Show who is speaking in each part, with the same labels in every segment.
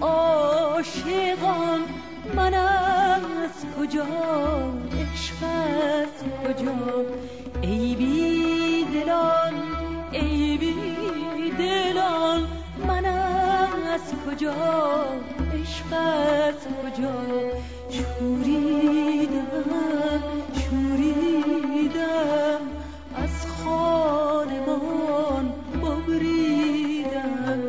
Speaker 1: عاشقان من از کجا، عشق از کجا؟ ای بی دلان، ای بی دلان من از کجا، عشق از کجا؟ شوریدم شوریدم از خانمان ببریدم.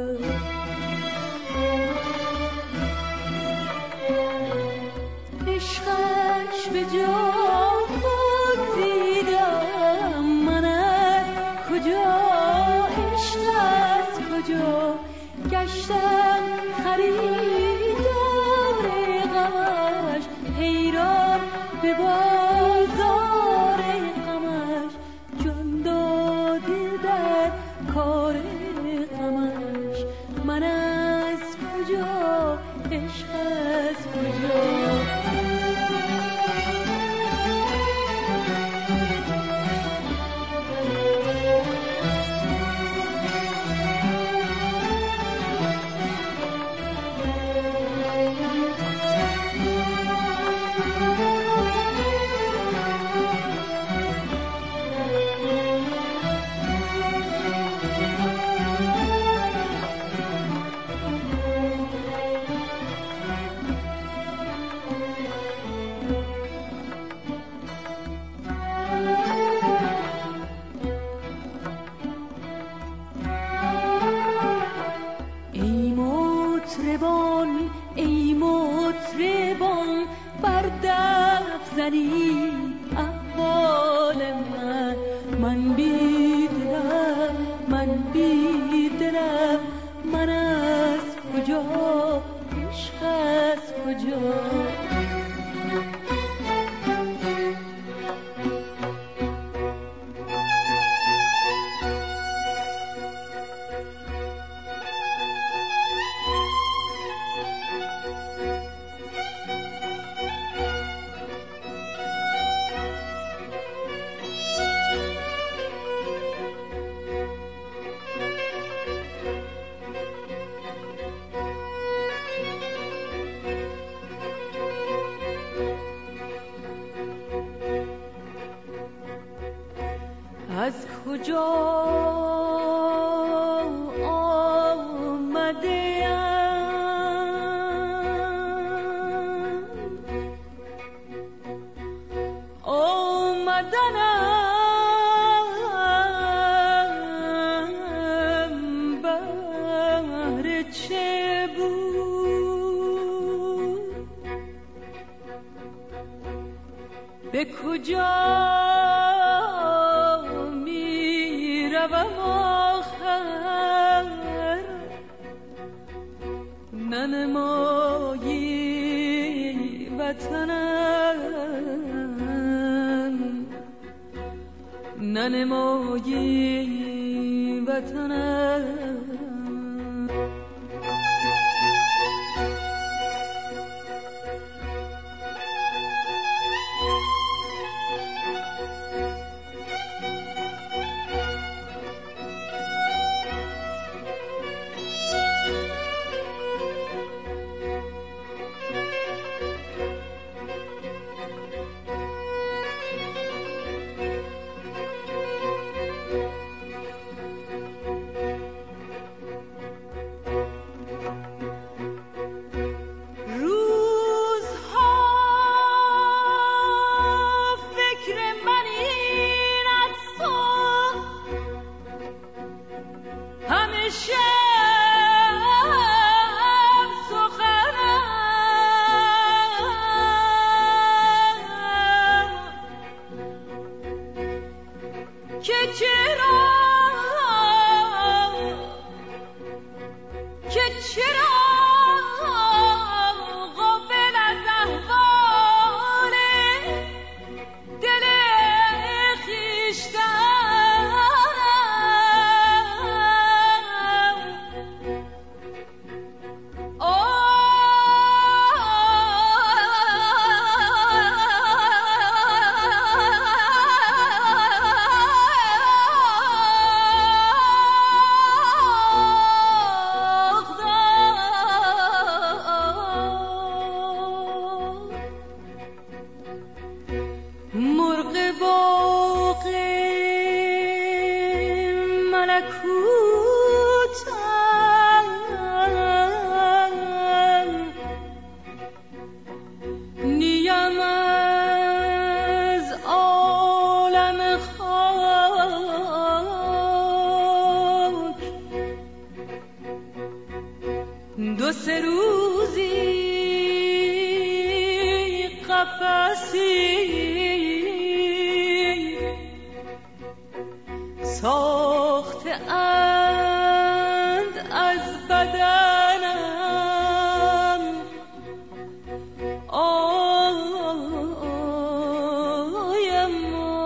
Speaker 1: عشقش به جا بگذیدم من از کجا، عشق از کجا؟ گشتم خریدار غمش، حیران به بازار غمش، جان داده در کار غمش. من از کجا، عشق از کجا؟ ای مطربان بر دف زنید احوال من، من بی دلم، من بی دلم، من از کجا، عشق از کجا؟ از کجا آمده ام، آمدنم بهر چه بود؟ به کجا روم آخر؟ ننمایی وطنم، ننمایی وطنم. ملکوتم، نیم از عالم خاک، دو سه روزی قفسی ساخته اند از بدنم، آی اما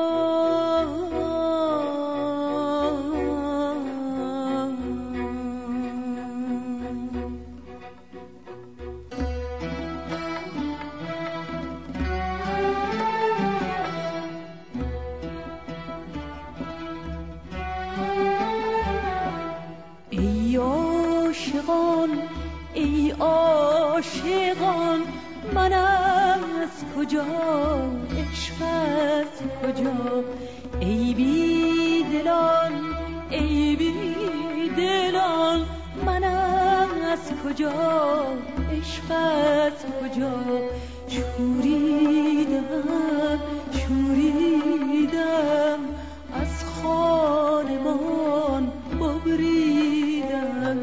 Speaker 1: ای عاشقان من از کجا، عشقت کجا؟ ای بی دلان من از کجا، عشقت کجا؟ شوریدم از خانمان ببریدم،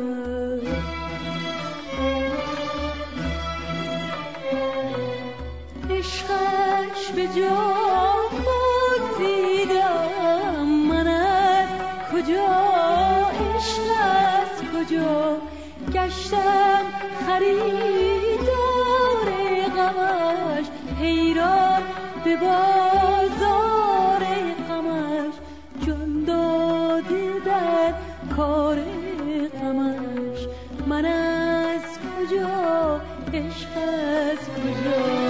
Speaker 1: عشقش به جا بگزیدم، من از کجا، عشقت کجا؟ گشتم خریدار غمش، حیران به بازار غمش، جان داده در کار غمش، من از کجا، عشقت کجا؟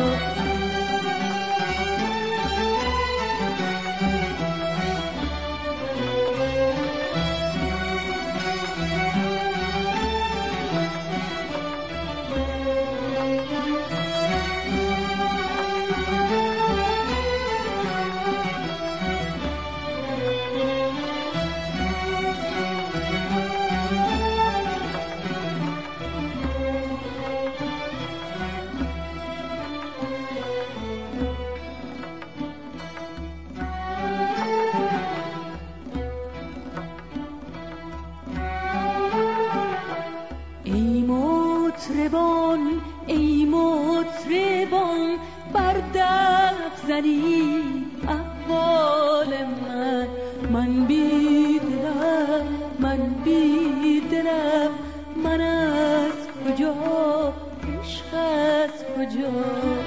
Speaker 1: ای مطربان بر دف زنی احوال من بی دلم من از کجا، عشقت کجا؟